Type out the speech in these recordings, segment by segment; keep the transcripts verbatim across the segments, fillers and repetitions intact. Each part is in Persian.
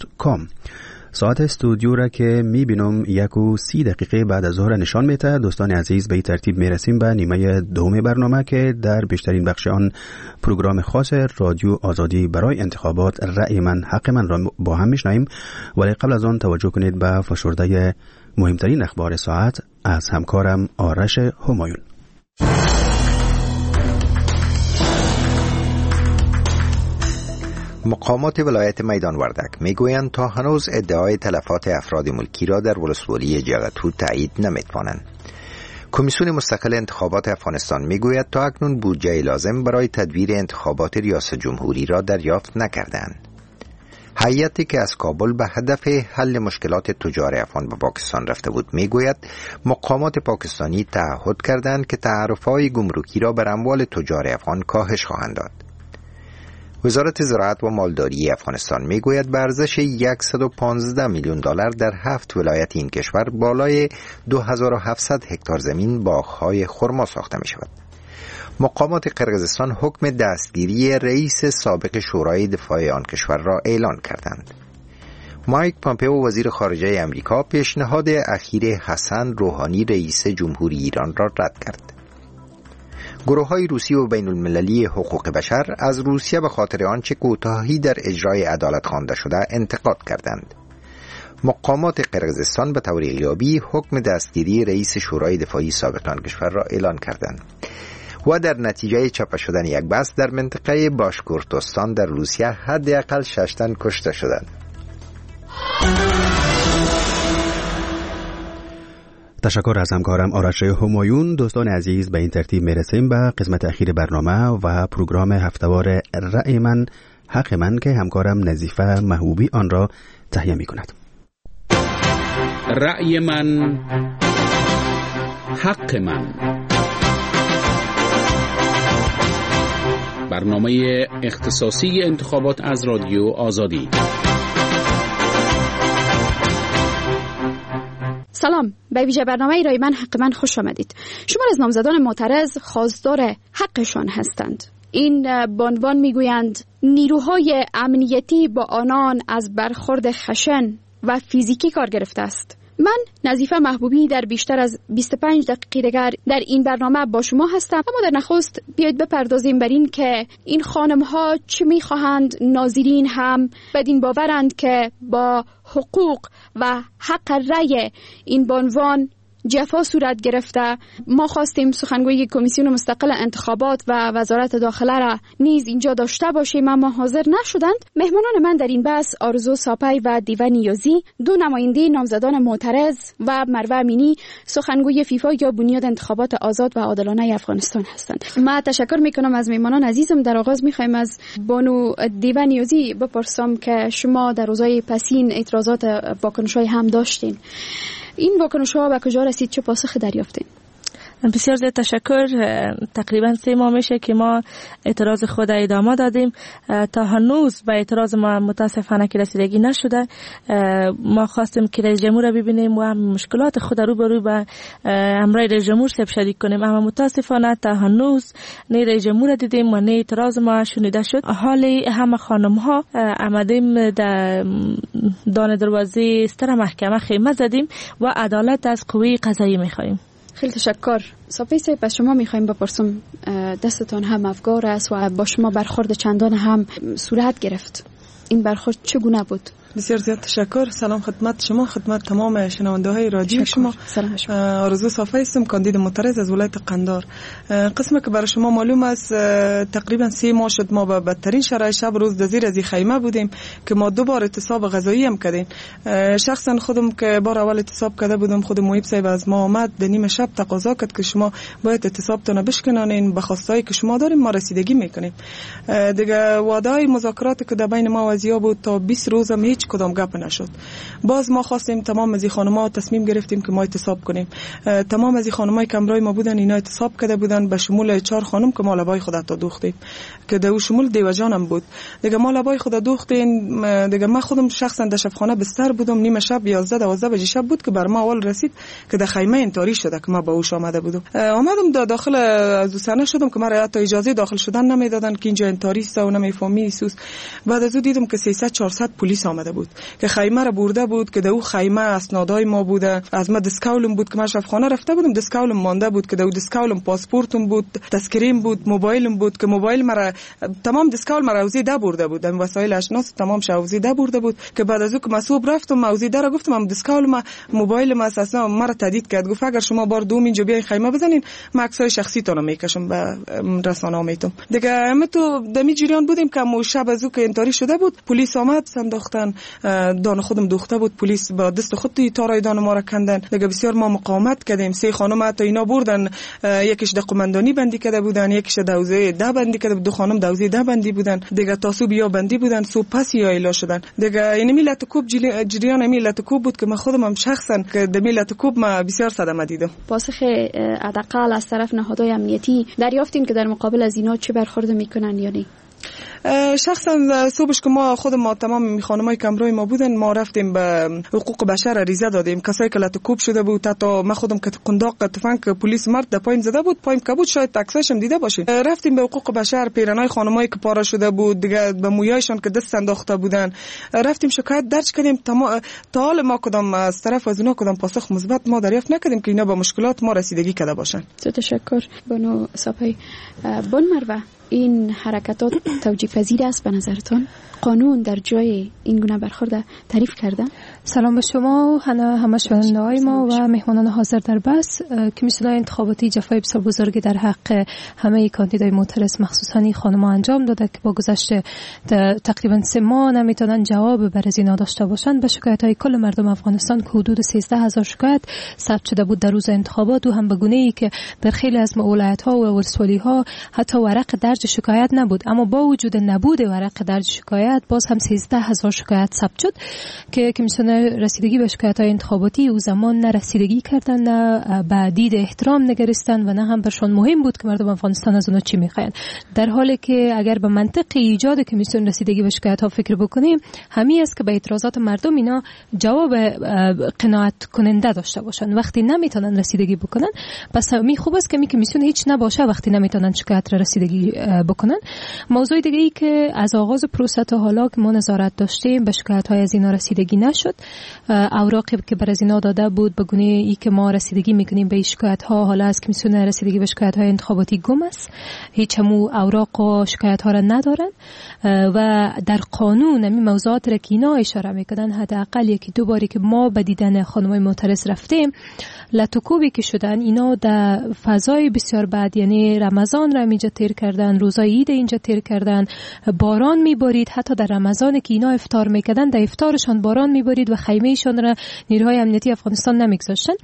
کام. ساعت استودیو را که میبینم یک و سی دقیقه بعد از ظهر نشان میده. دوستان عزیز، به این ترتیب میرسیم به نیمه دوم برنامه که در بیشترین بخش آن پروگرام خاص رادیو آزادی برای انتخابات رأی من حق من را با هم میشنویم. ولی قبل از آن توجه کنید به فشرده مهمترین اخبار ساعت از همکارم آرش همایون. مقامات ولایت میدان وردک میگویند تا هنوز ادعای تلفات افراد ملکی را در ولسوالی جغتو تایید نمیتوانند. کمیسیون مستقل انتخابات افغانستان میگوید تا اکنون بودجه لازم برای تدبیر انتخابات ریاست جمهوری را دریافت نکردند. هیئتی که از کابل به هدف حل مشکلات تجار افغان به پاکستان رفته بود میگوید مقامات پاکستانی تعهد کردند که تعرفه‌های گمرکی را بر اموال تجار افغان کاهش خواهند داد. وزارت زراعت و مالداری افغانستان میگوید به ارزش صد و پانزده میلیون دلار در هفت ولایت این کشور بالای دو هزار و هفتصد هکتار زمین باغ‌های خرما ساخته می شود. مقامات قرقیزستان حکم دستگیری رئیس سابق شورای دفاع آن کشور را اعلان کردند. مایک پامپئو وزیر خارجه امریکا پیشنهاد اخیر حسن روحانی رئیس جمهوری ایران را رد کرد. گروه‌های روسی و بین المللی حقوق بشر از روسیه به خاطر آنچه کوتاهی در اجرای عدالت خوانده شده انتقاد کردند. مقامات قرقیزستان به طور غیابی حکم دستگیری رئیس شورای دفاعی سابق آن کشور را اعلان کردند و در نتیجه چاپ شدن یک بس در منطقه باشکورتوستان در روسیه حداقل شش تن کشته شدند. تشکر از همکارم آرش همایون. دوستان عزیز، به این ترتیب میرسیم به قسمت اخیر برنامه و پروگرام هفته‌وار رأی من حق من که همکارم نظیفه محبوبی آن را تهیه می کند. رأی من حق من، برنامه اختصاصی انتخابات از رادیو آزادی. سلام، به ویژه برنامه رای من حق من خوش آمدید. شمار از نامزدان معترض خواستار حقشان هستند. این بانوان میگویند نیروهای امنیتی با آنان از برخورد خشن و فیزیکی کار گرفته است. من نظیفه محبوبی در بیشتر از بیست و پنج دقیقه دیگر در این برنامه با شما هستم. اما در نخست بیایید بپردازیم بر این که این خانم ها چه میخواهند. ناظرین هم بدین باورند که با حقوق و حق رأی این بانوان جفا صورت گرفته. ما خواستیم سخنگوی کمیسیون مستقل انتخابات و وزارت داخله را نیز اینجا داشته باشیم اما حاضر نشدند. مهمانان من در این بحث آرزو ساپی و دیوه نیازی، دو نماینده نامزدان معترض، و مروه امینی، سخنگوی فیفا یا بنیاد انتخابات آزاد و عادلانه افغانستان هستند. من تشکر میکنم از مهمانان عزیزم. در آغاز میخوایم از بانو دیوه نیازی بپرسم که شما در روزهای پسین اعتراضات واکنش‌های هم داشتین. این واکنش‌ها به کجا رسید؟ چه پاسخی دریافتین؟ بسیار زیاد تشکر. تقریبا سه ماه میشه که ما اعتراض خود ادامه دادیم. تا هنوز به اعتراض ما متاسفانه که رسیدگی نشده. ما خواستیم که رئیس جمهور رو ببینیم و مشکلات خود رو برو به امرای رئیس جمهور سب شریک کنیم، اما متاسفانه تا هنوز نه رئیس جمهور دیدیم و نه اعتراض ما شنیده شد. حالی همه خانم ها آمدیم در دان دروازه ستر محکمه خیمه زدیم و عدالت از قوه قضایی میخواهیم. خیلی تشکر. صافی صاحب، از شما میخوایم بپرسم، دستتان هم افگار است و با شما برخورد چندان هم صورت گرفت. این برخورد چگونه بود؟ بسیار زیاد تشکر. سلام خدمت شما، خدمت تمام شنونده های رادیو شما. آرزو صافی هستم، کاندید معترض از ولایت قندار. قسمی که برای شما معلوم است تقریبا سه ماه شد ما به بدترین شرایط شب روز در زیر از خیمه بودیم که ما دو بار اعتصاب غذایی هم کردیم. شخصا خودم که بار اول اعتصاب کرده بودم، خود محیب صاحب از ما آمد در نیمه شب تقاضا کرد که شما باید اعتصابتون بشکنانین، به خواستایی که شما داریم ما رسیدگی میکنیم. دیگه وعده مذاکرات که در بین ما و ازیا بود تا بیست روز هم هیچ کدام گپ نشد. باز ما خواستیم تمام از این خانم‌ها تصمیم گرفتیم که ما اعتصاب کنیم. تمام از این خانم‌های که همراه ما بودن اینا اعتصاب کرده بودن، به شمول چهار خانم که ما لبای خود تا دوختیم که در شمول دیو جانم بود. دیگه ما لبای خود دوختیم. دیگه من خودم شخصا در شبخانه بستر بودم. نیمه شب یازده دوازده بجه شب بود که بر ما اول رسید که در خیمه انتاری شده که ما به اوش آمده بودم. آمدم در داخل از سنه شدم که مرا حتی اجازه داخل شدن نمیدادن که اینجا انتاری است و نمیفهمی سوس. بعد از اون دیدم که سیصد چهارصد پلیس آمده بود که خیمه را برده بود که دو خیمه اسنادای ما بوده، از ما دسکاولم بود که من شفاخانه رفته بودم، دسکاولم مانده بود که دو دسکاولم پاسپورتم بود، تذکریم بود، موبایلم بود که موبایل مرا تمام دسکاول مرا وزیده برده بود، این وسایل اشناس تمام شوزیده برده بود که بعد از او که مسوب رفتم موزیده را گفتم من دسکاول ما موبایل ما اساسا مرا تهدید کرد، گفت اگر شما بار دوم اینجا بیای خیمه بزنین ما عکسای شخصی تون رو میکشم به رسانه میتم دیگه. ما تو دمی جریان بودیم که مو شب از او که انتاری شده بود پلیس آمد سنداختن دان خودم دوخته بود، پلیس با دست خود توی تارای دان ما را کندن دیگه. بسیار ما مقاومت کردیم، سه خانم حتی اینا بردن، یکیش د قماندانی بندی کرده بودن، یکیش دوزه ده بندی کرده، دو خانم دوزه ده بندی بودن دیگه، تاسو بیا بندی بودن، سو پس یا اله شدن دیگه. این ملت کوب جریان ملت کوب بود که من خودم هم شخصا که د ملت کوب ما بسیار صدمه دیدم. پاسخ حداقل از طرف نهادهای امنیتی دریافتین که در مقابل از اینا چه برخورد میکنن یا نه؟ شخصا صبحش که ما خود ما تمام خانمای کمروی ما بودن ما رفتیم به حقوق بشر ریزه دادیم، کسایی که لطکوب شده بود، حتی ما خودم که قنداق تفنگ پلیس مرد در پایین زده بود پایین که بود شاید تکسایش هم دیده باشین، رفتیم به حقوق بشر، پیرنای خانمایی که پاره شده بود دیگه به مویایشان که دست انداخته بودن رفتیم شکایت درج کردیم. تا حال ما کدام از طرف از اونا کدام پاسخ مثبت ما دریافت نکردیم که اینا به مشکلات ما رسیدگی کرده باشن. تشکر بانو ساپی. بان مروه، این حرکتات توجیه پذیر است به نظرتان؟ قانون در جای این گونه برخورد تعریف کرده؟ سلام به شما و همه شنونده‌های ما و مهمانان حاضر در بس. کمیسیون انتخاباتی جفای بسیار بزرگی در حق همه کاندیدای معترض مخصوصاً خانم‌ها انجام داده که با گذشت تقریباً سه ماه نمیتونن جواب بر از اینا داشته باشند. به شکایت‌های کل مردم افغانستان که حدود سیزده هزار شکایت ثبت شده بود در روز انتخابات و هم به گونه‌ای که در خیلی از ولایت‌ها و ولسوالی‌ها حتی ورق درج شکایت نبود، اما با وجود نبود ورق درج شکایت باز هم سیزده هزار شکایت ثبت شد که کمیسیون رسیدگی به شکایت‌های انتخاباتی او زمان نه رسیدگی کردن، نه به دید احترام نگریستن و نه هم برشان مهم بود که مردم افغانستان از اونها چی می‌خواهند. در حالی که اگر به منطق ایجاد کمیسیون رسیدگی به شکایت‌ها فکر بکنیم همین است که به اعتراضات مردم اینا جواب قناعت کننده داشته باشن. وقتی نمیتونن رسیدگی بکنن پس می خوب است که می کمیسیون هیچ نباشه وقتی نمیتونن شکایت را رسیدگی بکنن. موضوع دیگه ای که از آغاز پروسه تا حالا که ما نظارت داشتیم به شکایت‌های از اینا رسیدگی نشد. اوراقی که بر از اینا داده بود به گونه ای که ما رسیدگی میکنیم به شکایت‌ها حالا از کمیسیون رسیدگی به شکایت‌های انتخاباتی گم است. هیچ همو اوراق و شکایت‌ها را ندارن و در قانون همین موضوعات را که اینا اشاره میکنن حداقل یکی دو باری که ما به دیدن خانم‌های معترض رفتیم لطکوبی که شدن اینا در فضای بسیار بد، یعنی رمضان را اینجا تیر کردن، روزای عید اینجا تیر کردن، باران میبارید، حتی در رمضان که اینا افطار میکردن در افطارشان باران میبارید و خیمهشان را نیروهای امنیتی افغانستان نمیگذاشتن.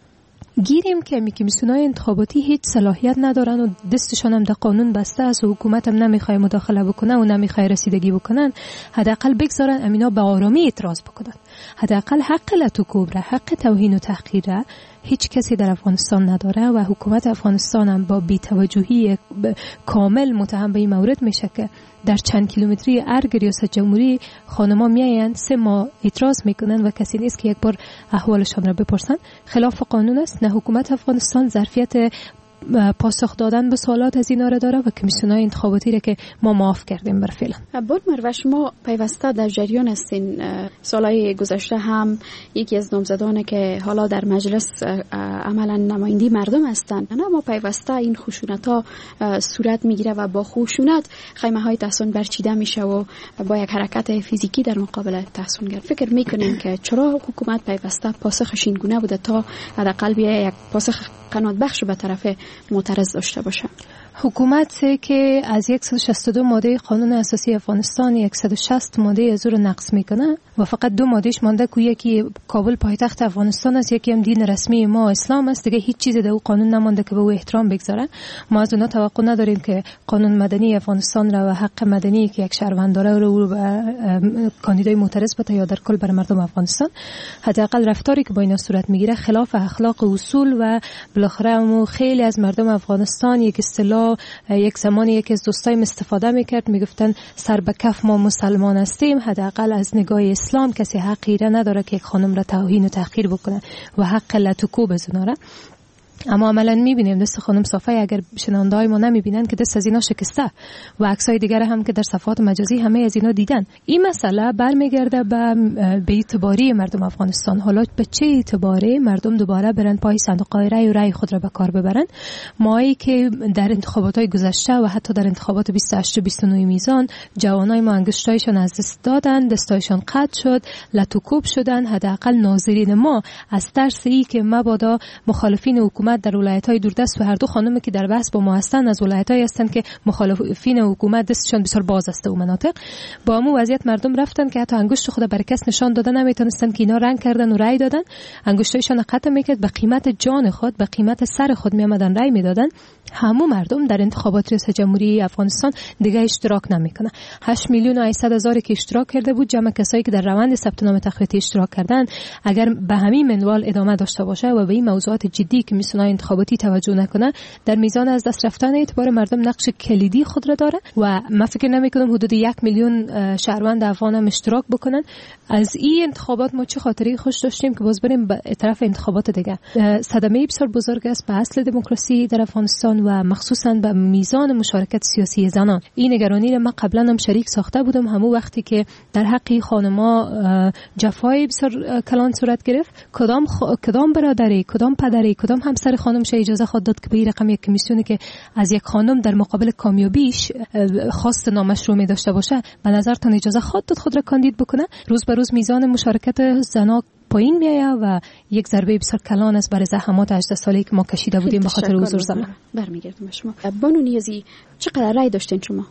گیریم که می کمیسیون‌های انتخاباتی هیچ صلاحیت ندارن و دستشان هم در قانون بسته است و حکومت هم نمیخواد مداخله بکنه و نمیخواد رسیدگی بکنن. حداقل بگذارن امینا به آرامی اعتراض بکنن. حداقل حق لطکوب را، حق توهین و تحقیر را هیچ کسی در افغانستان نداره و حکومت افغانستان هم با بی‌توجهی کامل متهم به این مورد میشه که در چند کیلومتری ارگ ریاست جمهوری خانما میایند سه ماه اعتراض میکنن و کسی نیست که یک بار احوالشان را بپرسن. خلاف قانون است. نه حکومت افغانستان ظرفیت پاسخ دادن به سوالات از اینا را داره و کمیسیون‌های انتخاباتی را که ما معاف کردیم بر فعلا. بود مروه، شما پیوسته در جریان هستین. سالهای گذشته هم یکی از نامزدان که حالا در مجلس عملا نماینده مردم هستند، اما پیوسته این خشونت‌ها صورت میگیره و با خشونت خیمه‌های تحصن برچیده میشه و با یک حرکت فیزیکی در مقابل تحصنگر. فکر میکنین که چرا حکومت پیوسته پاسخش این گونه بوده تا حداقل بیا یک پاسخ قناعت بخش به طرف معترض داشته باشه؟ حکومت که از صد و شصت و دو ماده قانون اساسی افغانستان صد و شصت ماده از رو نقض میکنه و فقط دو مادهش مانده که یکی کابل پایتخت افغانستان است، یکی هم دین رسمی ما اسلام است. دیگه هیچ چیزی در اون قانون نمانده که به او احترام بگذاره. ما از اونها توقع نداریم که قانون مدنی افغانستان را و حق مدنی که یک شهروند داره رو به کاندیدای معترض بده یا در کل بر مردم افغانستان. حداقل رفتاری که با اینا صورت میگیره خلاف اخلاق و اصول و بالاخره خیلی از مردم افغانستان یک اصطلاح یک زمانی یکی از دوستایم استفاده میکرد، میگفتن سر به کف ما مسلمان هستیم. حداقل از نگاه اسلام کسی حقی را نداره که یک خانم را توهین و تحقیر بکنه و حق لطکوب از اونها را. اما عملا میبینیم دست خانم صافی اگر شنونده های ما نمیبینن که دست از اینا شکسته و عکسای دیگر هم که در صفحات مجازی همه از اینا دیدن. این مسئله برمیگرده به به اعتباری مردم افغانستان. حالا به چه اعتباری مردم دوباره برن پای صندوق رای و رای خود را به کار ببرن؟ مایی که در انتخابات های گذشته و حتی در انتخابات بیست و هشت و بیست و نه میزان جوانای ما انگشتایشان از دست دادن، دستایشان قطع شد، لتوکوب شدن. حداقل ناظرین ما از ترس ای که مبادا مخالفین حکومت در ولایت‌های دوردست و هر دو خانمی که در بحث با ما هستند از ولایت‌هایی هستند که مخالفین حکومت دستشان بسیار باز است و مناطق با همون وضعیت مردم رفتن که حتی انگشت خود بر کس نشان دادن نمیتونستن که اینا رنگ کردن و رأی دادن. انگشتایشان قطع میکرد، به قیمت جان خود به قیمت سر خود میآمدن رأی میدادن. همون مردم در انتخابات ریاست جمهوری افغانستان دیگه اشتراک نمیکنه. هشت میلیون و هشتصد هزار که اشتراک کرده بود، جمع کسایی که در روند ثبت نام تقویتی اشتراک کردن، اگر به همین منوال ادامه داشته باشه و به این موضوعات جدی که میسونه انتخاباتی توجه نکنه، در میزان از دست رفتن اعتبار مردم نقش کلیدی خود را داره و من فکر نمیکنم حدود یک میلیون شهروند افغان هم اشتراک بکنن. از این انتخابات ما چه خاطری خوش داشتیم که باز بریم به طرف انتخابات دیگه. صدمه بسیار بزرگ است به اصل دموکراسی در افغانستان و مخصوصا به میزان مشارکت سیاسی زنان. این نگرانی را من قبلا هم شریک ساخته بودم، همون وقتی که در حق خانم‌ها جفای بسیار کلان صورت گرفت. کدام خ... کدام برادری، کدام پدری، کدام همسر خانمش اجازه خود داد که به این رقم یک کمیسیونی که از یک خانم در مقابل کامیابیش خواست نامشروع داشته باشه به نظرتان اجازه خود داد خود را کاندید بکنه؟ روز به روز میزان مشارکت زنان پایین میایه و یک ضربه بسیار کلان است برای زحمات هجده سالی که ما کشیده بودیم به خاطر حضور زنان. برمیگردم شما. بانو نیازی چقدر رای داشتین شما؟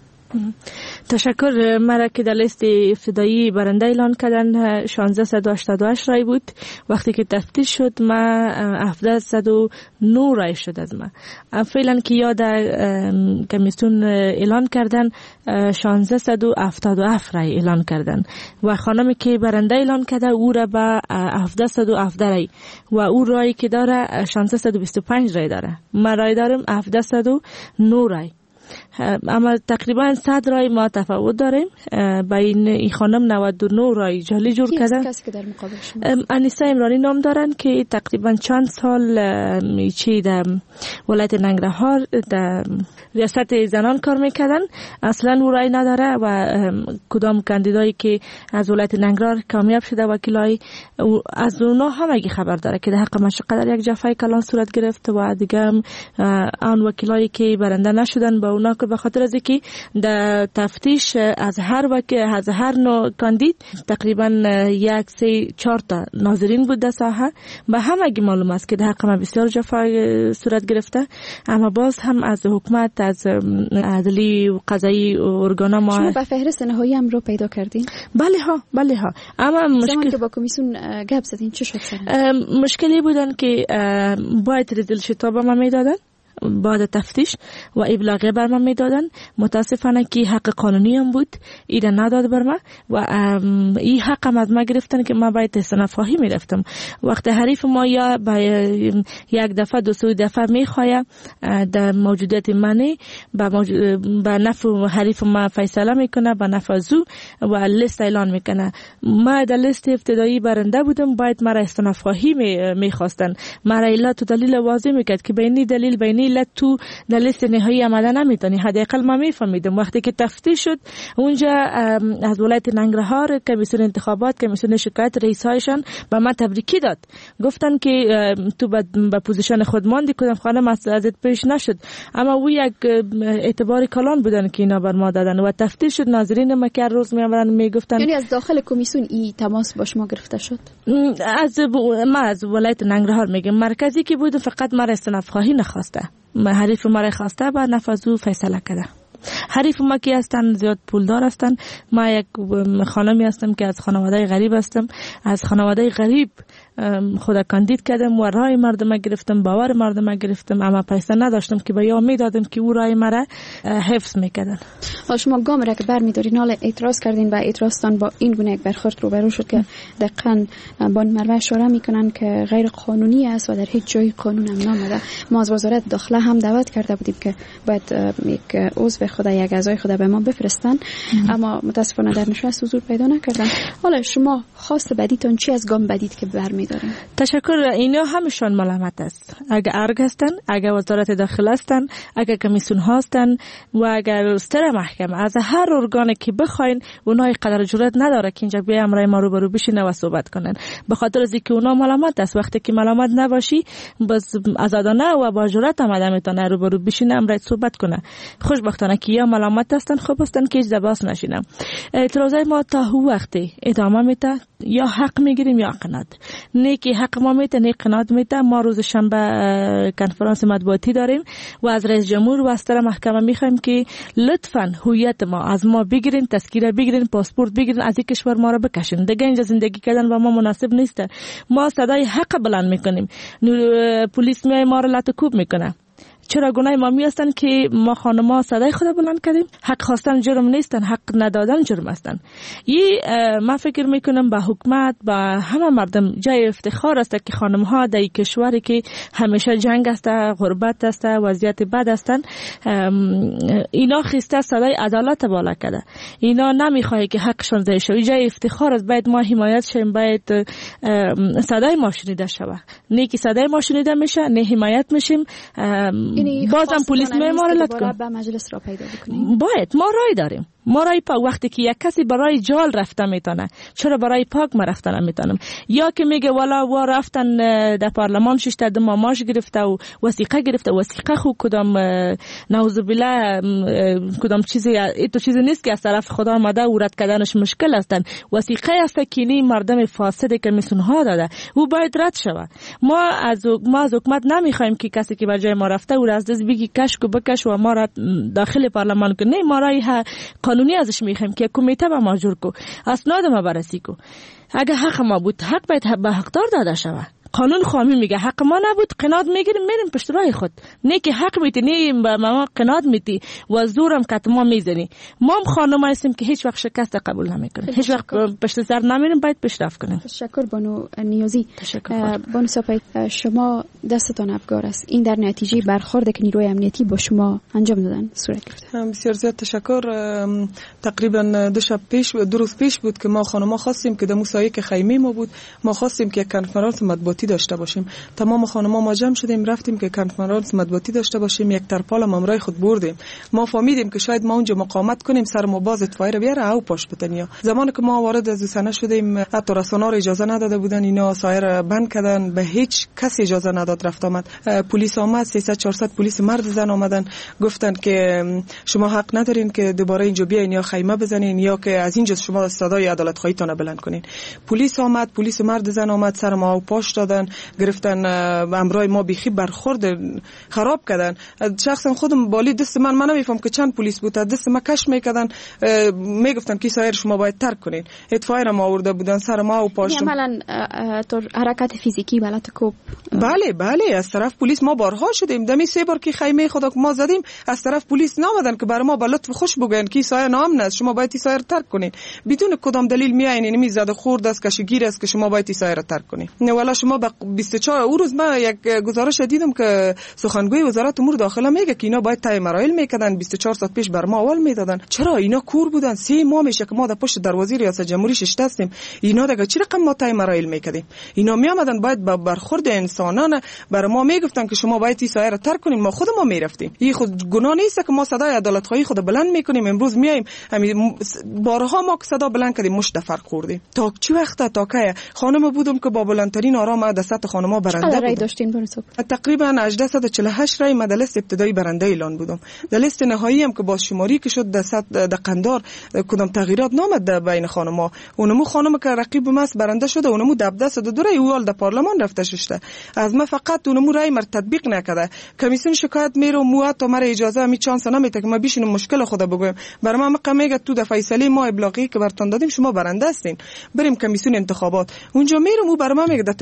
تشکر. مرا که در لیست ابتدایی برنده اعلان کردن شانزده و هشتاد و هشت رای بود. وقتی که تفتیش شد ما هفتصد و نه رای شد از ما. فعلا که یاد کمیسیون اعلان کردن شانزده و هفتاد و هفت رای اعلان کردن و خانمی که برنده اعلان کرده او را به هفتصد و هفده رای و او رای که داره شانزده و بیست و پنج رای داره. ما رای دارم هفتصد و نه رای. اما تقریبا صد رای ما تفاوت داریم. بین این خانم نود و نه رای جعلی جور کردن. کسی که در مقابل شما؟ انیسه عمرانی نام دارن که تقریبا چند سال چی در ولایت ننگرهار در ریاست زنان کار میکردن. اصلا او رای نداره و کدام کاندیدایی که از ولایت ننگرهار کامیاب شده وکیلای از اونا همگی خبر داره که در حق مشقه در یک جفای کلان صورت گرفت و دیگه آن وکیلایی که برنده نشدن با اونا که به خاطر از اینکه در تفتیش از هر وکیل از هر نوع کاندید تقریبا یک سه چهار تا ناظرین بود در ساحه به همگی معلوم است که در حق ما بسیار جفای صورت گرفته. اما باز هم از حکومت از عدلی و قضایی ارگانا ما شما به فهرست نهایی هم رو پیدا کردین؟ بله ها بله ها. اما مشکل که با کمیسیون گپ زدین چه شد سر؟ مشکلی بودن که باید رزل شتابه ما میدادن بعد تفتیش و ابلاغیه بر من میدادن. متاسفانه که حق قانونی هم بود ایره نداد بر من و این حق هم از ما گرفتن که ما باید استنافاهی میرفتم. وقت حریف ما یا با یک دفعه دو سه دفعه میخواه در موجودیت منی با, موجود... با نفع حریف ما فیصله میکنه با نفع زو و لیست اعلان میکنه. ما در لیست ابتدایی برنده بودم، باید مرا استنافاهی میخواستن. مرا علت و دلیل واضح میکرد که بینی دلیل بینی علت تو در لیست نهایی آمده نمیتونی. حداقل ما میفهمیدم. وقتی که تفتیش شد اونجا از ولایت ننگرهار کمیسیون انتخابات کمیسیون شکایت رئیسایشان به ما تبریکی داد، گفتن که تو به پوزیشن خود ماندی کدام خانم ازت پیش نشد. اما او یک اعتبار کلان بودن که اینا بر ما دادن و تفتیش شد. ناظرین ما که روز میآمدن میگفتن یعنی از داخل کمیسیون ای تماس با شما گرفته شد؟ از ما از ولایت ننگرهار میگم مرکزی که بود فقط ما استناف خواهی نخواسته، حریف ما را خواسته و نفذو فیصله کرده. حریف ما کی هستن؟ زیاد پولدار هستن. ما یک خانمی هستم که از خانواده غریب هستم. از خانواده غریب خود کاندید کردم و رای مردم گرفتم، باور مردم گرفتم، اما پیسه نداشتم که به یا میدادم که او رای مرا حفظ میکردن. شما گام را که برمیدارین حالا اعتراض کردین و اعتراضتان با این گونه یک برخورد روبرو شد که دقیقاً بان مروه اشاره میکنن که غیر قانونی است و در هیچ جای قانون هم نامده. ما از وزارت داخله هم دعوت کرده بودیم که باید یک عضو خود یک یک اعضای خود به ما بفرستن، اما متاسفانه در نشست حضور پیدا نکردن. حالا شما خواست بدیتون چی از گام بدید که برمی‌دارین؟ تشکر. اینا همشون ملامت است. اگر ارگ هستن، اگر وزارت داخله هستن، اگر کمیسیون هستن و اگر ستر محکمه، از هر ارگانی که بخواین، اونها قدر جرأت نداره که اینجا بیا امرای ما رو برو بشینه و صحبت کنن. به خاطر از اینکه اونها ملامت است. وقتی که ملامت نباشی، بس آزادانه و با جرأت آمده میتونه رو برو بشینه امرای صحبت کنه. خوشبختانه که یا ملامت هستن، خوب هستن که هیچ دباس نشینم. اعتراضای ما تا هو وقتی ادامه میده، یا حق میگیریم یا قناد. نه که حق ما میده نه قناد میده. ما روز شنبه کنفرانس مطبوعاتی داریم و از رئیس جمهور و از طرف محکمه میخوایم که لطفاً هویت ما از ما بگیرین، تذکره بگیرین، پاسپورت بگیرین، از این کشور ما را بکشین. دیگه اینجا زندگی کردن با ما مناسب نیست. ما صدای حق بلند میکنیم، پلیس میای ما را لطکوب میکنه. چرا گناه ما می هستن که ما خانما صدای خود بلند کردیم؟ حق خواستن جرم نیستن، حق ندادن جرم هستن. یه ما فکر میکنم با حکومت، با همه مردم جای افتخار است که خانم ها در کشوری که همیشه جنگ است، غربت است، وضعیت بد هستن، اینا خسته صدای عدالت بالا کرده. اینا نمیخواد که حقشون ضایع شود. جای افتخار است، باید ما حمایت شیم، باید صدای ما شنیده شود. نه که صدای ما شنیده میشه، نه حمایت میشیم. بازم پلیس میمارلت کن. با مجلس را پیدا بکنیم. باید ما رای داریم. ما رای پاک وقتی که یک کسی برای جال رفته میتونه، چرا برای پاک ما رفته نمیتونم؟ یا که میگه والا و رفتن در پارلمان شش تا ماماش گرفته و وثیقه گرفته. وثیقه خو کدام نعوذ بالله کدام چیزی تو چیزی نیست که از طرف خدا آمده و رد کردنش مشکل هستن. وثیقه است که نی مردم فاسد کمیسیون ها داده و باید رد شود. ما از ما از حکومت نمیخوایم که کسی که بر جای ما رفته و از دست بگی کش کو بکش و ما را داخل پارلمان کنه. ما رای قانونی ازش میخوایم که کمیته به ما جور کو، اسناد ما بررسی کو. اگه حق ما بود، حق باید به حقدار داده شود. قانون خوامی میگه حق ما نبود، قناد میگیریم میریم پشت راه خود. نه که حق میتی، نه به ما قناد میتی و زورم کت ما میزنی. ما هم خانم هستیم که هیچ وقت شکست قبول نمیکنیم، هیچ وقت پشت سر نمیریم، باید پیشرفت کنیم. تشکر بانو نیازی. تشکر بانو ساپای، شما دستتان افگار است. این در نتیجه برخورد که نیروی امنیتی با شما انجام دادن صورت گرفته. بسیار زیاد تشکر. تقریبا دو شب پیش دو روز پیش بود که ما خانم‌ها خواستیم که در موسایه که خیمه ما بود، ما خواستیم که کنفرانس مطبوعاتی داشته باشیم. تمام خانم‌ها ما جمع شدیم، رفتیم که کنفرانس مطبوعاتی داشته باشیم. یک ترپال مامرای خود بردیم. ما فهمیدیم که شاید ما اونجا مقاومت کنیم، سر ما باز اطفای رو بیاره او پاش بتنیا. زمانی که ما وارد از سنه شدیم، حتی رسانه‌ها رو اجازه نداده بودن، اینا سایر بند کردن، به هیچ کسی اجازه نداد رفت آمد. پلیس آمد، سیصد چهارصد پلیس مرد زن آمدن، گفتن که شما حق ندارین که دوباره اینجا بیاین یا خیمه بزنین یا که از اینجا شما صدای عدالت خواهیتون بلند کنین. پلیس آمد، پلیس مرد زن آمد، سر ما پاش دادن، گرفتن امرای ما بیخی برخورد خراب کردن. شخصا خودم بالی دست من من نمیفهم که چند پلیس بود، دست ما کش میکردن، میگفتن که سایر شما باید ترک کنین. اطفای را ما آورده بودن، سر ما و پاش. عملاً تو حرکت فیزیکی بلات کوب. بله بله، از طرف پلیس ما بارها شدیم. دمی سه بار که خیمه خدا ما زدیم، از طرف پلیس نامدن که برای ما به لطف خوش بگن که سایر نام است، شما باید سایر ترک کنین. بدون کدام دلیل میاین اینمی زده خورد است، کشگیر است که شما باید سایر ترک کنین. نه والا شما به بیست و چهار او روز ما یک گزارش دیدم که سخنگوی وزارت امور داخله میگه که اینا باید تای مراحل میکردن، بیست و چهار ساعت پیش بر ما اول میدادن. چرا اینا کور بودن؟ سه ماه میشه که ما در پشت دروازه ریاست جمهوری شش هستیم. اینا دیگه چی رقم ما تای مراحل میکردیم؟ اینا میامدن باید با برخورد انسانانه بر ما میگفتن که شما باید سایر را ترک کنین. ما خود ما میرفتیم. این خود گناه نیست که ما صدای عدالت خواهی خود بلند میکنیم. امروز میایم همین بارها ما که صدا بلند کردیم مش دفر خوردیم. تا چه وقت تا که خانم بودم که با بلندترین آرام در سطح خانم‌ها برنده رای داشتین برسو؟ تقریبا هجده صد و چهل و هشت رای در لیست ابتدایی برنده اعلان بودم. در لیست نهایی هم که باز شماری که شد در سطح در قندار کدام تغییرات نامد در بین خانم‌ها. اونمو خانم که رقیب ما برنده شده، اونمو دبده صد و دو رای اول در پارلمان رفته شده. از ما فقط اونمو رای مر تطبیق نکرده. کمیسیون شکایت میره مو تا مر اجازه می چانس نمیده که ما بشینم مشکل خود بگویم. برای ما مقام میگه تو در فیصله ما ابلاغی که برتون دادیم شما برنده هستین، بریم کمیسیون انتخابات. اونجا میرم او برای ما میگه در تطبیقات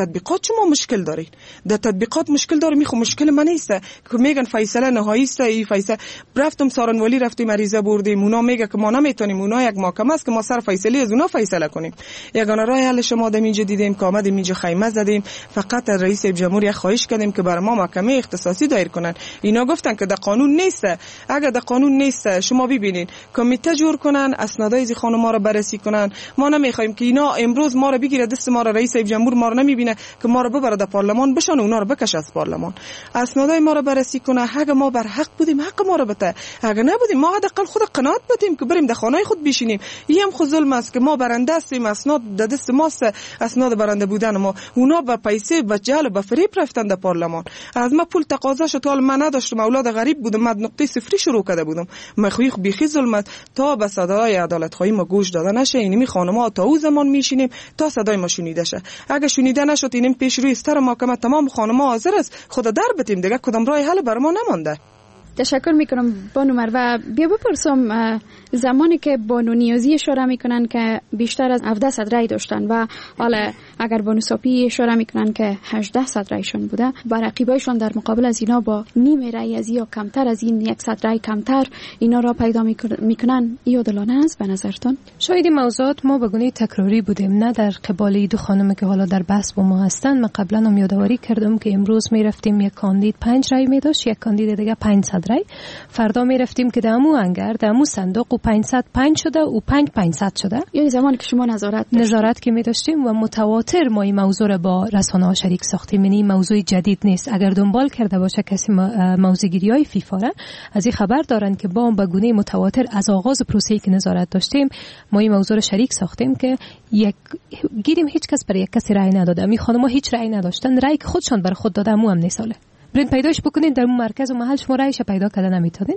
تطبیقات شما مشکل دارین، در تطبیقات مشکل داره. میخو مشکل من نیست که میگن فیصله نهایی است. این فیصله رفتم سارنوالی رفتیم عریضه بردیم، اونا میگه که ما نمیتونیم، اونا یک محکمه است که ما سر فیصله از اونا فیصله کنیم. یگانه راه حل شما در اینجا دیدیم که آمدیم اینجا خیمه زدیم، فقط از رئیس جمهوری خواهش کردیم که برای ما محکمه اختصاصی دایر کنن. اینا گفتن که در قانون نیست. اگر در قانون نیست شما ببینید کمیته جور کنن، اسنادای از خانم ما رو بررسی کنن. ما نمیخوایم که اینا امروز ما رو بگیره دست ما رو، رئیس جمهور ما رو نمیبینه که ما رو ببره در پارلمان بشن اونا رو بکشه از پارلمان، اسنادای ما رو بررسی کنه. اگه ما بر حق بودیم حق ما رو بده، اگه نبودیم ما حداقل خود قناعت بدیم که بریم در خانه خود بشینیم. این هم خود ظلم است که ما برنده هستیم، اسناد در دست ماست، اسناد برنده بودن ما. اونا به پیسه به جعل به فریب رفتن در پارلمان. از ما پول تقاضا شد، حال من نداشتم، اولاد غریب بودم، من نقطه صفری شروع کرده بودم. مخوی بیخی ظلمت تا به صدای عدالت خواهی ما گوش داده نشه. اینمی خانم‌ها تا او زمان میشینیم تا صدای ما شنیده شه. اگه شنیده نشد اینم پیش روی استر محکمه تمام خانم‌ها حاضر است خود در بتیم، دیگه کدام راه حل بر ما نمانده. تشکر میکنم بانو مروه. بیا بپرسم، زمانی که بانو نیازی اشاره میکنن که بیشتر از هفده صد رای داشتن و حالا اگر بانو ساپی اشاره میکنن که هجده صد رایشون بوده و رقیبایشون در مقابل از اینا با نیم رای از یا کمتر از این صد رای کمتر اینا را پیدا میکنن، این عادلانه است به نظرتون؟ شاید این موضوعات ما به گونه تکراری بودیم، نه در قبال دو خانم که حالا در بحث با ما هستن. من قبلا هم یادآوری کردم که امروز میرفتیم یک کاندید پنج رای میداشت، یک کاندید دیگه پنجصد رای. فردا می رفتیم که دمو انگر دمو صندوق و پانصد و پنج شده و پنج پانصد شده. یعنی زمانی که شما نظارت نظارت که می داشتیم و متواتر ما این موضوع را با رسانه ها شریک ساختیم. یعنی موضوع جدید نیست. اگر دنبال کرده باشه کسی موضوعگیری های فیفا را از این خبر دارن که با به گونه متواتر از آغاز پروسه‌ای که نظارت داشتیم ما این موضوع را شریک ساختیم که یک گیریم هیچ کس برای یک کسی رأی نداده. می خانم‌ها هیچ رأی نداشتن، رأی که خودشان بر خود داده مو هم نیساله. برین پیداش بکنین در مرکز و محل شما رایش پیدا کرده نمیتونین.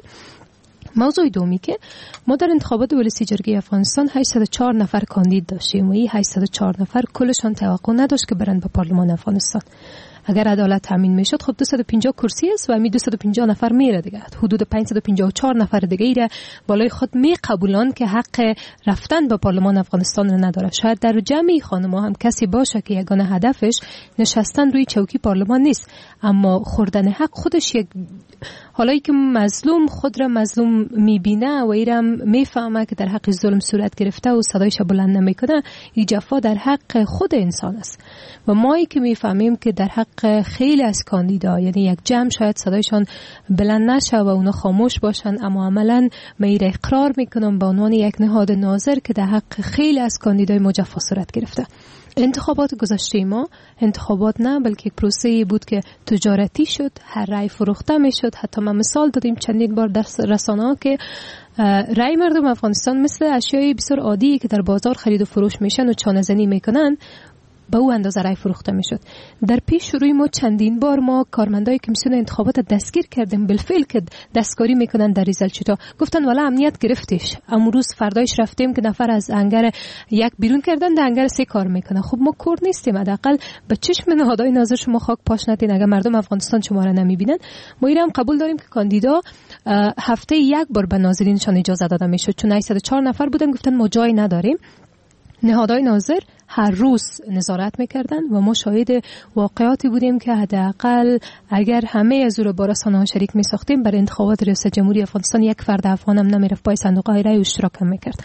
موضوع دومی که ما در انتخابات ولسی جرگه افغانستان هشتصد و چهار نفر کاندید داشتیم و این هشتصد و چهار نفر کلشان توقع نداشت که برن به پارلمان افغانستان. اگر عدالت تامین میشد خب دویست و پنجاه کرسی است و می دویست و پنجاه نفر میره دیگه، حدود پانصد و پنجاه و چهار نفر دیگه ایره بالای خود می قبولان که حق رفتن به پارلمان افغانستان رو نداره. شاید در جمعی خانم‌ها هم کسی باشه که یگانه هدفش نشستن روی چوکی پارلمان نیست، اما خوردن حق خودش یک حالایی که مظلوم خود را مظلوم میبینه و ایرم میفهمه که در حق ظلم صورت گرفته و صدایش بلند نمیکنه، این جفا در حق خود انسان است. و مایی که میفهمیم که در حق خیلی از کاندیدا، یعنی یک جمع شاید صدایشان بلند نشه و اونا خاموش باشن، اما عملا من اقرار میکنم به عنوان یک نهاد ناظر که در حق خیلی از کاندیدای ما جفا صورت گرفته. انتخابات گذشته ما انتخابات نه بلکه یک پروسه بود که تجارتی شد، هر رای فروخته می شد. حتی ما مثال دادیم چندین بار در رسانه ها که رای مردم افغانستان مثل اشیای بسیار عادی که در بازار خرید و فروش میشن و چانه زنی میکنن به او اندازه رای فروخته میشد. در پیش شروعی ما چندین بار ما کارمندای کمیسیون انتخابات دستگیر کردیم بالفعل که دستکاری میکنن در ریزل چتا. گفتن والا امنیت گرفتش. امروز فردایش رفتیم که نفر از انگر یک بیرون کردن، در انگر سه کار میکنه. خب ما کور نیستیم، حداقل به چشم نهادهای ناظر شما خاک پاش ندین اگر مردم افغانستان شما را نمیبینن. ما اینم قبول داریم که کاندیدا هفته یک بار به ناظرینشان اجازه داده میشد، چون هشتصد و چهار نفر بودن گفتن ما جای نداریم. نهادهای ناظر هر روز نظارت میکردن و ما شاهد واقعاتی بودیم که حداقل اگر همه از او را با رسانه‌ها شریک میساختیم برای انتخابات ریاست جمهوری افغانستان یک فرد افغان هم نمیرفت پای صندوق های رای و اشتراک هم میکرد.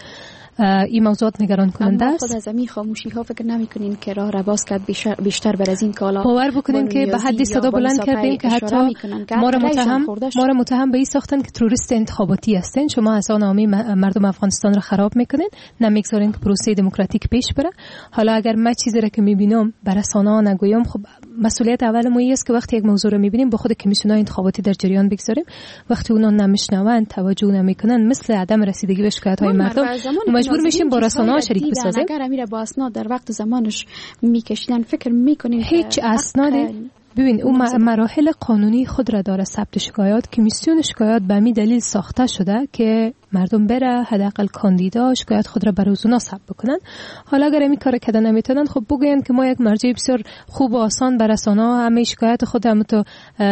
این موضوعات نگران کننده است. خود از این خاموشی ها فکر نمیکنین که راه را باز کرد بیشتر, بیشتر بر از این کالا باور بکنین که به حدی صدا بلند کردیم که حتی ما را متهم ما را متهم به این ساختن که تروریست انتخاباتی هستین. شما از آن نامی مردم افغانستان را خراب میکنین، نمیگذارین که پروسه دموکراتیک پیش بره. حالا اگر من چیزی را که میبینم بر رسانه‌ها نگویم، خب مسئولیت اول ما است که وقتی یک موضوع رو میبینیم با خود کمیسیون‌های انتخاباتی در جریان بگذاریم. وقتی اونا نمیشنون، توجه نمیکنن، مثل عدم رسیدگی به شکایت‌های مردم، مجبور میشیم با رسانه‌ها شریک بسازیم. اگر امیر با اسناد در وقت زمانش میکشیدن فکر میکنین هیچ اسنادی؟ ببین اون مراحل قانونی خود را داره. ثبت شکایات، کمیسیون شکایات به همین دلیل ساخته شده که مردم بره حداقل کاندیدا شکایت خود را برای اونا ثبت بکنن. حالا اگر این کار کردن نمیتونن، خب بگوین که ما یک مرجع بسیار خوب و آسان به رسانه‌ها همه شکایت خود هم تو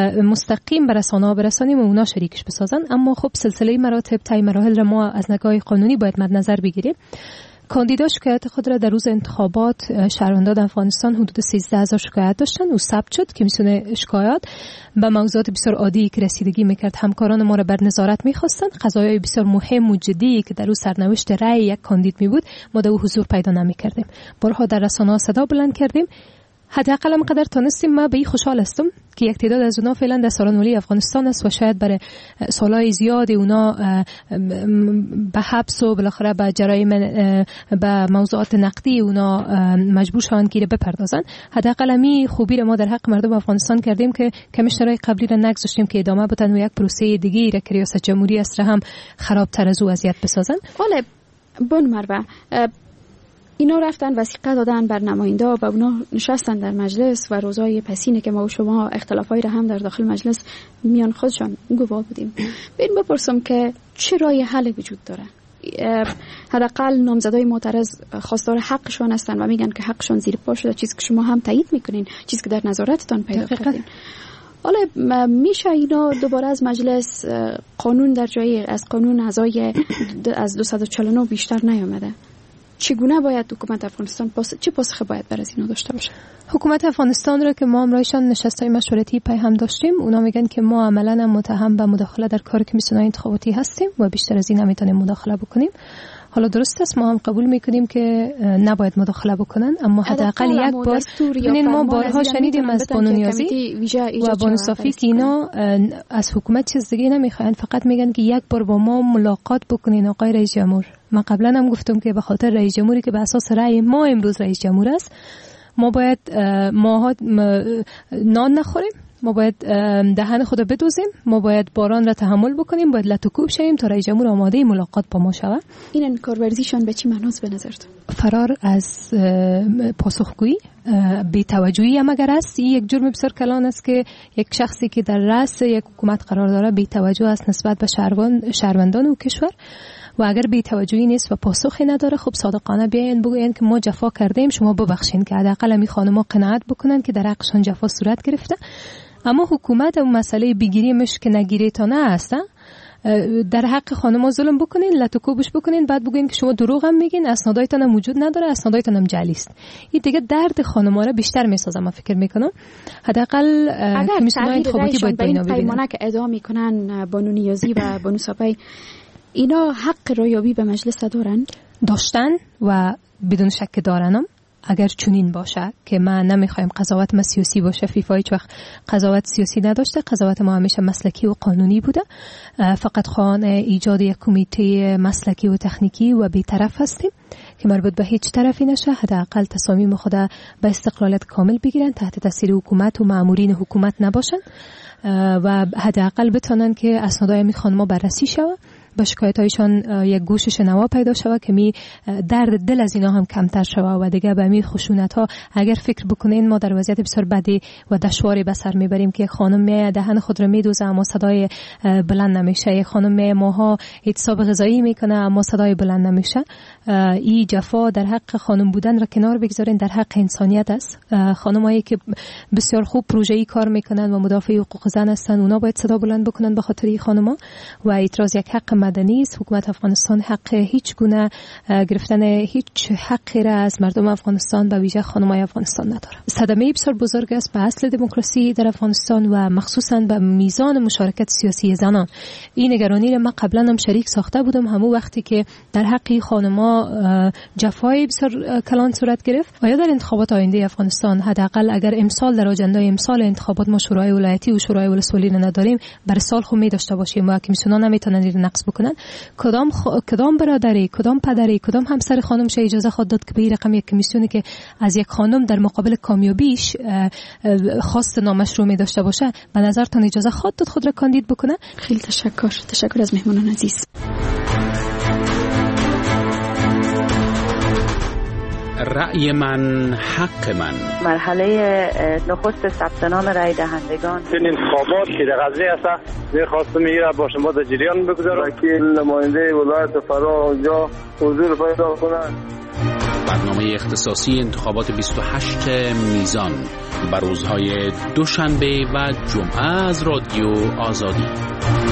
مستقیم به رسانه‌ها برسانیم و اونا شریکش بسازن. اما خب سلسله مراتب طی مراحل را ما از نگاه قانونی باید مد نظر بگیریم. کاندیدا شکایت خود را در روز انتخابات شهروندان افغانستان حدود سیزده هزار شکایت داشتن و ثبت شد که میتونه شکایت به موضوعات بسیار عادی که رسیدگی میکرد. همکاران ما را بر نظارت میخواستند. قضایای بسیار مهم و جدی که در روز سرنوشت رأی یک کاندید می بود ما در حضور پیدا نمیکردیم. بارها در رسانه‌ها صدا بلند کردیم. حداقل هم قدر تانستیم. ما به این خوشحال هستم که یک تعداد از اونا فعلا در سالنولی افغانستان است و شاید برای سالهای زیادی اونا به حبس و بالاخره به جرایم به موضوعات نقدی اونا مجبور شوند که بپردازن. حداقل می خوبی را ما در حق مردم افغانستان کردیم که کمیشنرهای قبلی را نگذاشتیم که ادامه بدن و یک پروسه دیگه را که ریاست جمهوری است را هم خرابتر از او اذیت بسازن. حالا بون مروه اینا رفتن وثیقه دادن بر نماینده و اونا نشستن در مجلس و روزای پسینه که ما و شما اختلافایی را هم در داخل مجلس میان خودشان گواه بودیم. ببین بپرسم که چه راه حل وجود داره؟ حداقل نامزدای معترض خواستار حقشون هستن و میگن که حقشون زیر پا شده، چیزی که شما هم تایید میکنین، چیزی که در نظارتتان پیدا کردین. حالا میشه اینا دوباره از مجلس قانون در جای از قانون اعضای از دویست و چهل و نه بیشتر نیامده. چگونه باید حکومت افغانستان پاس چه پاسخی باید بر از اینا داشته باشه؟ حکومت افغانستان را که ما امرایشان نشستای مشورتی پیام داشتیم، اونا میگن که ما عملاً متهم به مداخله در کار کمیسیون‌های انتخاباتی هستیم و بیشتر از این نمیتونیم مداخله بکنیم. حالا درست است، ما هم قبول میکنیم که نباید مداخله بکنن، اما حداقل یک بار ببینید ما بارها شنیدیم از بانو نیازی و بانو صافی که اینا از حکومت چیز دیگه نمیخواین، فقط میگن که یک بار با ما ملاقات بکنین آقای رئیس جمهور. من قبلا هم گفتم که به خاطر رئیس جمهوری که به اساس رأی ما امروز رئیس جمهور است، ما باید ماها نان نخوریم، ما باید دهن خود بدوزیم، ما باید باران را تحمل بکنیم، باید لطوکوب شویم تا رئیس جمهور آماده ملاقات با ما شود. این انکارورزیشان به چی معناست به نظرت؟ فرار از پاسخگویی، بی‌توجهی هم اگر است، این یک جرم بسیار کلان است که یک شخصی که در رأس یک حکومت قرار داره بی‌توجه است نسبت به شهروند شهروندان و کشور، و اگر بی‌توجهی نیست و پاسخی نداره، خب صادقانه بیاین بگوین که ما جفا کردیم، شما ببخشین، که حداقل می خانم‌ها قناعت بکنن که در حقشان جفا صورت گرفته. اما حکومت اون مسئله بگیریمش که نگیری تا نه هست، در حق خانم‌ها ظلم بکنین، لطوکوبش بکنین، بعد بگین که شما دروغ هم میگین، اسنادایتان هم وجود نداره، اسنادایتان هم جعلی است. این دیگه درد خانم‌ها را بیشتر میسازه. من فکر میکنم حداقل کمیسیون‌های انتخاباتی باید با اینا ببینن. پیمانه که ادعا میکنن بانو نیازی و بانو صافی، اینا حق رایابی به مجلس دارن؟ داشتن و بدون شک دارنم. اگر چنین باشه که ما نمیخوایم قضاوت ما سیاسی باشه، فیفا هیچ وقت قضاوت سیاسی نداشته، قضاوت ما همیشه مسلکی و قانونی بوده. فقط خوان ایجاد یک کمیته مسلکی و تکنیکی و بی‌طرف هستیم که مربوط به هیچ طرفی نشه. حداقل تصامیم خود به استقلالت کامل بگیرن، تحت تاثیر حکومت و مامورین حکومت نباشن و حداقل بتونن که اسنادای می خانم‌ها بررسی شود، با شکایت‌هایشان یک گوش شنوا پیدا شود که می درد دل از اینا هم کمتر شود و دیگه به می خشونت‌ها اگر فکر بکنین ما در وضعیت بسیار بدی و دشواری به سر میبریم که خانم می دهن خود را میدوزه اما صدای بلند نمیشه، یک خانم می ماها اعتصاب غذایی میکنه اما صدای بلند نمیشه. این جفا در حق خانم بودن را کنار بگذارین، در حق انسانیت است. خانمایی که بسیار خوب پروژه‌ای کار میکنن و مدافع حقوق زن هستن، اونا باید صدا بلند بکنن به خاطر این خانم‌ها و اعتراض یک حق مدنی است. حکومت افغانستان حق هیچ گونه گرفتن هیچ حقی را از مردم افغانستان به ویژه خانم‌های افغانستان نداره. صدمه بسیار بزرگ است به اصل دموکراسی در افغانستان و مخصوصا به میزان مشارکت سیاسی زنان. این نگرانی را من قبلا هم شریک ساخته بودم، همون وقتی که در حق خانم‌ها جفای بسیار کلان صورت گرفت. و یا در انتخابات آینده افغانستان حداقل اگر امسال در آجنده امسال انتخابات ما شورای ولایتی و شورای ولسوالی نداریم، برای سال خود می داشته باشیم و کمیسیون‌ها نمیتونن این نقص بکنن. کدام خ... کدام برادری، کدام پدری، کدام همسر خانم شه اجازه خود داد که به این رقم یک کمیسیونی که از یک خانم در مقابل کامیابیش خواست نامشروع می داشته باشه، به نظرتان اجازه خود داد خود را کاندید بکنه؟ خیلی تشکر. تشکر از مهمانان عزیز. رأی من حق من. مرحله نخست ثبت نام رأی دهندگان. این انتخابات که در قضیه است درخواست میگیره با شما در جریان بگذارم. وکیل نماینده ولایت فرا اونجا حضور پیدا کنند. برنامه اختصاصی انتخابات بیست و هشت میزان بر روزهای دوشنبه و جمعه از رادیو آزادی.